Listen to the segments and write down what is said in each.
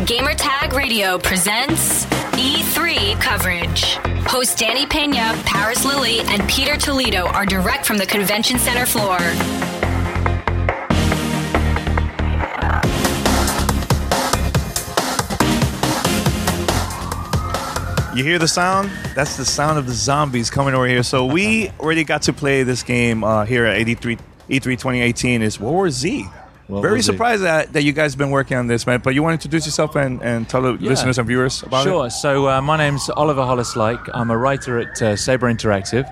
Gamertag Radio presents E3 coverage. Hosts Danny Pena, Paris Lilly, and Peter Toledo are direct from the convention center floor. You hear the sound? That's the sound of the zombies coming over here. So we already got to play this game here at E3 2018. It's World War Z. Very surprised that you guys have been working on this, man. But you want to introduce yourself and tell the listeners and viewers about it? Sure. So my name's Oliver Hollis-Like. I'm a writer at Saber Interactive.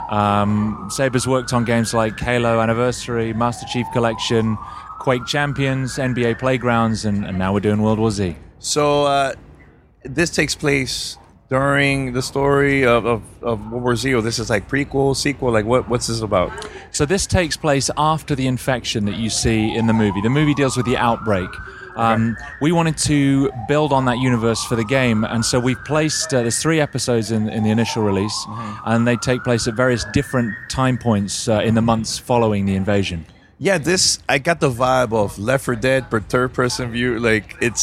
Saber's worked on games like Halo Anniversary, Master Chief Collection, Quake Champions, NBA Playgrounds, and now we're doing World War Z. So this takes place during the story of World War Z, or this is like prequel, sequel, like what's this about? So this takes place after the infection that you see in the movie. The movie deals with the outbreak. We wanted to build on that universe for the game, and so we've placed, there's 3 episodes in the initial release, and they take place at various different time points in the months following the invasion. Yeah, I got the vibe of Left 4 Dead, per third-person view. Like, it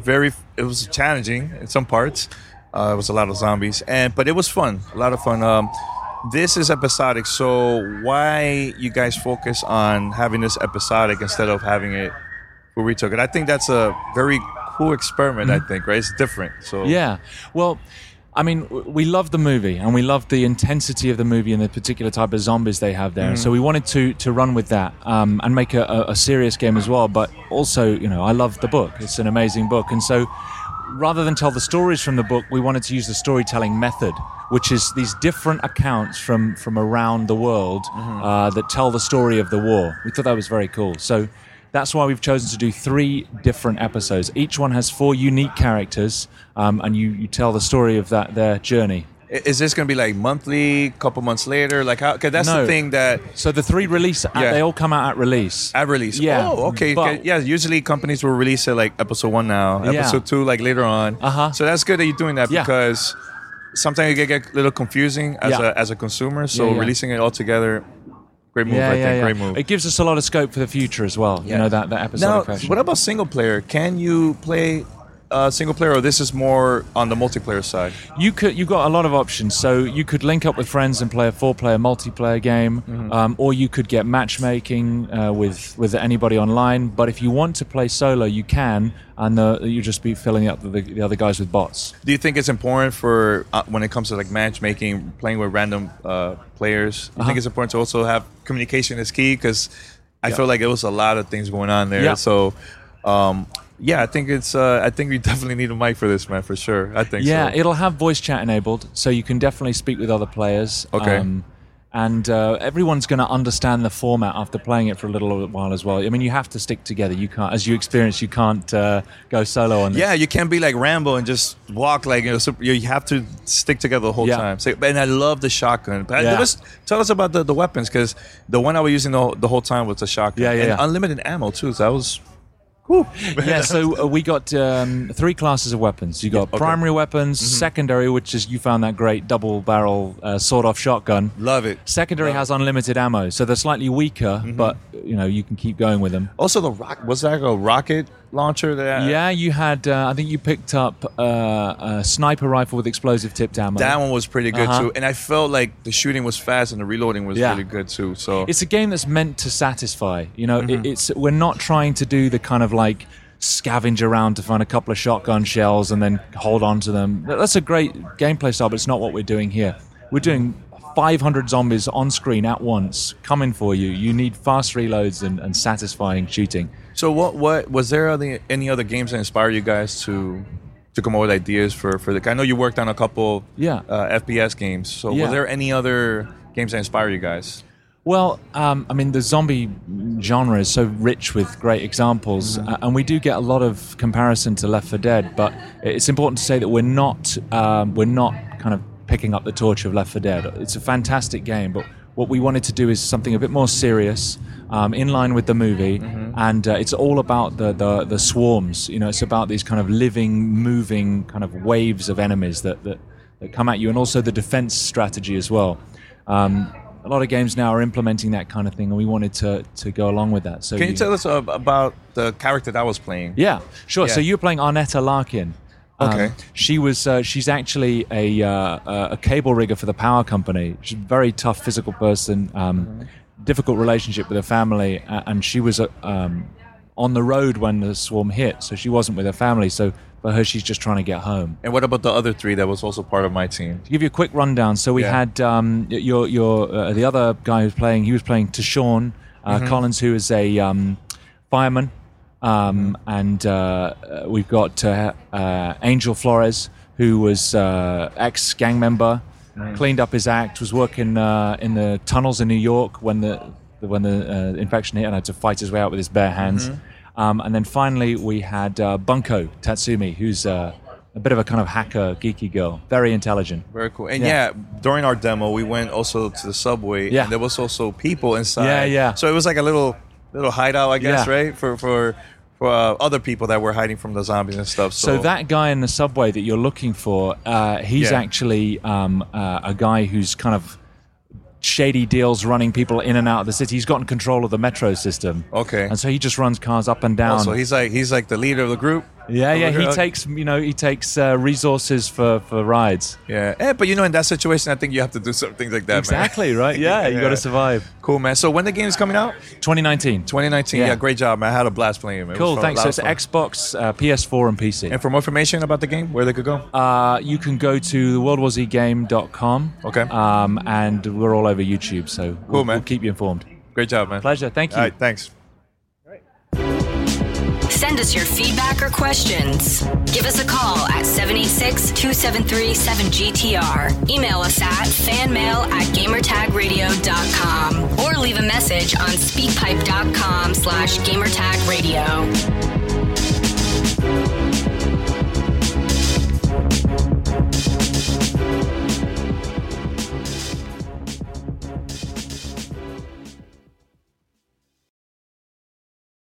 was challenging in some parts. It was a lot of zombies, but it was fun, a lot of fun. This is episodic, so why you guys focus on having this episodic instead of having it where we took it? I think that's a very cool experiment, I think, right? It's different. So yeah, well, I mean, we love the movie, and we love the intensity of the movie and the particular type of zombies they have there. So we wanted to run with that and make a serious game as well, but also, I love the book. It's an amazing book, and so rather than tell the stories from the book, we wanted to use the storytelling method, which is these different accounts from around the world that tell the story of the war. We thought that was very cool. So that's why we've chosen to do 3 different episodes. Each one has 4 unique characters, and you tell the story of their journey. Is this going to be like monthly, couple months later? Like how? Because that's the thing that. So the 3 release, they all come out at release. At release. Yeah. Oh, okay. But, usually companies will release it like episode 1 now, episode 2 like later on. So that's good that you're doing that because sometimes it get a little confusing as a consumer. So releasing it all together. Great move, Great move. It gives us a lot of scope for the future as well. Yeah. That episodic fashion. What about single player? Can you play single player, or this is more on the multiplayer side? You've got a lot of options. So you could link up with friends and play a 4-player multiplayer game, or you could get matchmaking with anybody online. But if you want to play solo, you can, and you just be filling up the other guys with bots. Do you think it's important for when it comes to like matchmaking, playing with random players? You think it's important to also have communication is key? Because I feel like it was a lot of things going on there. Yeah. So. I think it's. I think we definitely need a mic for this, man, for sure. I think. Yeah, so. It'll have voice chat enabled, so you can definitely speak with other players. Okay. And everyone's going to understand the format after playing it for a little while as well. I mean, you have to stick together. You can't, as you experience, you can't go solo on this. Yeah, you can't be like Rambo and just walk like you have to stick together the whole time. So, and I love the shotgun. But tell us about the weapons, because the one I was using the whole time was the shotgun. And unlimited ammo too. So that was. Whew. So we got 3 classes of weapons. You got primary weapons, secondary, which is, you found that great double-barrel sawed-off shotgun. Love it. Secondary has unlimited ammo, so they're slightly weaker, but you can keep going with them. Also, was that a rocket launcher? Yeah, you had. I think you picked up a sniper rifle with explosive-tipped ammo. That one was pretty good too, and I felt like the shooting was fast and the reloading was really good too. So it's a game that's meant to satisfy. We're not trying to do the kind of like scavenge around to find a couple of shotgun shells and then hold on to them. That's a great gameplay style, but it's not what we're doing here. We're doing 500 zombies on screen at once coming for you. You need fast reloads and satisfying shooting. So what was there any other games that inspired you guys to come up with ideas for the? I know you worked on a couple FPS games. So was there any other games that inspired you guys? Well, the zombie genre is so rich with great examples, and we do get a lot of comparison to Left 4 Dead. But it's important to say that we're not kind of picking up the torch of Left 4 Dead. It's a fantastic game, but what we wanted to do is something a bit more serious, in line with the movie, and it's all about the swarms. It's about these kind of living, moving kind of waves of enemies that come at you, and also the defense strategy as well. a lot of games now are implementing that kind of thing, and we wanted to go along with that. So can you tell us about the character that I was playing? Yeah, sure. Yeah. So you're playing Arnetta Larkin. Okay. She's actually a cable rigger for the power company. She's a very tough physical person, difficult relationship with her family, and she was on the road when the swarm hit, so she wasn't with her family. So for her, she's just trying to get home. And what about the other three that was also part of my team? To give you a quick rundown, so we had the other guy who's playing. He was playing Tashawn Collins, who is a fireman, and we've got Angel Flores, who was ex-gang member, cleaned up his act, was working in the tunnels in New York when the infection hit and had to fight his way out with his bare hands. And then finally we had Bunko Tatsumi, who's a bit of a kind of hacker, geeky girl, very intelligent. Very cool. And during our demo, we went also to the subway, and there was also people inside. So it was like a little hideout, I guess, right? For other people that were hiding from the zombies and stuff. So that guy in the subway that you're looking for, he's actually a guy who's kind of shady deals running people in and out of the city. He's gotten control of the metro system. Okay. And so he just runs cars up and down. So he's like the leader of the group. Yeah. He takes resources for rides. Yeah. But in that situation, I think you have to do some things like that. Exactly, man. Right? Yeah, you got to survive. Cool, man. So when the game is coming out? 2019. 2019. Yeah, great job, man. I had a blast playing it, man. Cool, thanks. So it's Xbox, PS4, and PC. And for more information about the game, where they could go? You can go to worldwarzgame.com. Okay. And we're all over YouTube, so man. We'll keep you informed. Great job, man. Pleasure. Thank you. All right, thanks. Send us your feedback or questions. Give us a call at 786-273-7GTR. Email us at fanmail@gamertagradio.com or leave a message on speakpipe.com/gamertagradio.